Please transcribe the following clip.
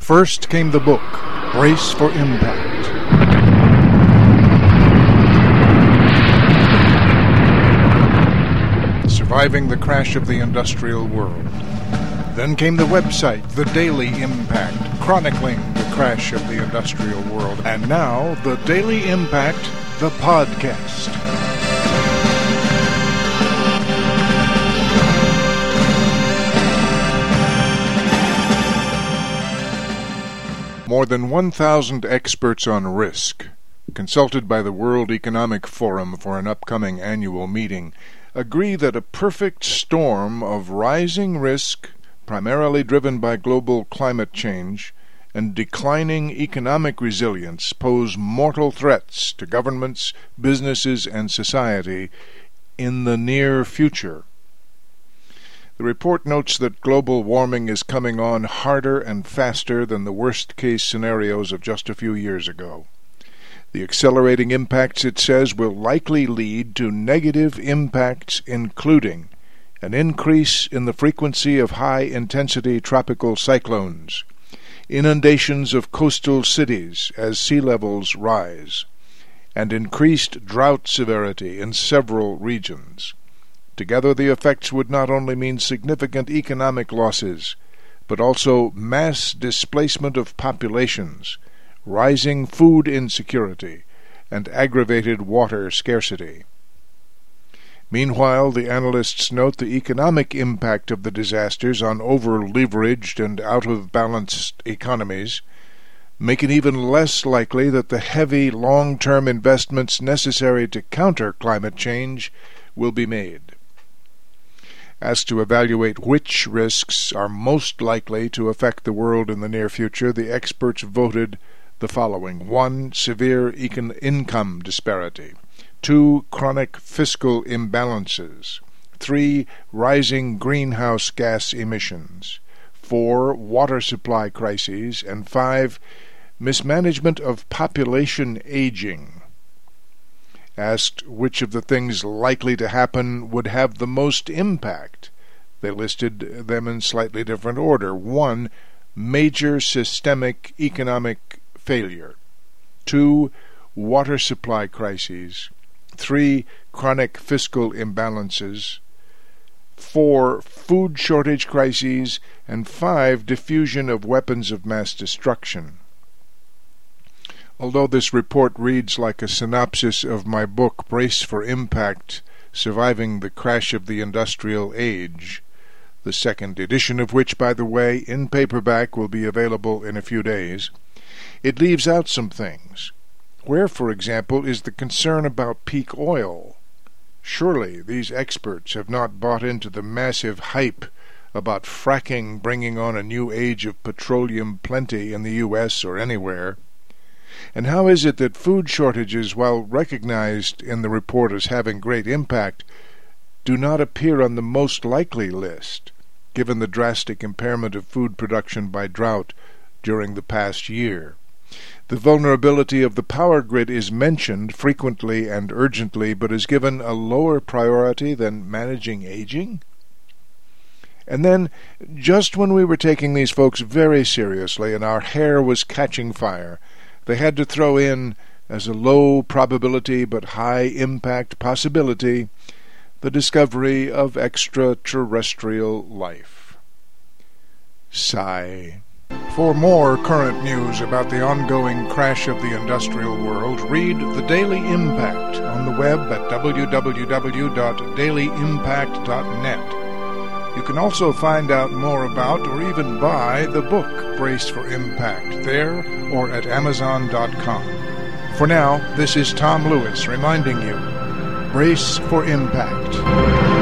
First came the book, Brace for Impact. Surviving the Crash of the Industrial World. Then came the website, The Daily Impact, chronicling the crash of the industrial world. And now, The Daily Impact, the podcast. More than 1,000 experts on risk, consulted by the World Economic Forum for an upcoming annual meeting, agree that a perfect storm of rising risk, primarily driven by global climate change, and declining economic resilience pose mortal threats to governments, businesses, and society in the near future. The report notes that global warming is coming on harder and faster than the worst-case scenarios of just a few years ago. The accelerating impacts, it says, will likely lead to negative impacts, including an increase in the frequency of high-intensity tropical cyclones, inundations of coastal cities as sea levels rise, and increased drought severity in several regions. Together, the effects would not only mean significant economic losses, but also mass displacement of populations, rising food insecurity, and aggravated water scarcity. Meanwhile, the analysts note the economic impact of the disasters on over-leveraged and out-of-balanced economies make it even less likely that the heavy long-term investments necessary to counter climate change will be made. As to evaluate which risks are most likely to affect the world in the near future, the experts voted the following: 1. Severe income disparity. 2. Chronic fiscal imbalances. 3. Rising greenhouse gas emissions. 4. Water supply crises. And 5. Mismanagement of population aging. Asked which of the things likely to happen would have the most impact, they listed them in slightly different order. 1. Major systemic economic failure. 2. Water supply crises. 3. Chronic fiscal imbalances. 4. Food shortage crises. And 5. Diffusion of weapons of mass destruction. Although this report reads like a synopsis of my book, Brace for Impact, Surviving the Crash of the Industrial Age, the second edition of which, by the way, in paperback will be available in a few days, it leaves out some things. Where, for example, is the concern about peak oil? Surely these experts have not bought into the massive hype about fracking bringing on a new age of petroleum plenty in the U.S. or anywhere. And how is it that food shortages, while recognized in the report as having great impact, do not appear on the most likely list, given the drastic impairment of food production by drought during the past year? The vulnerability of the power grid is mentioned frequently and urgently, but is given a lower priority than managing aging? And then, just when we were taking these folks very seriously and our hair was catching fire, they had to throw in, as a low probability but high impact possibility, the discovery of extraterrestrial life. Sigh. For more current news about the ongoing crash of the industrial world, read The Daily Impact on the web at www.dailyimpact.net. You can also find out more about or even buy the book Brace for Impact there or at Amazon.com. For now, this is Tom Lewis reminding you, brace for impact.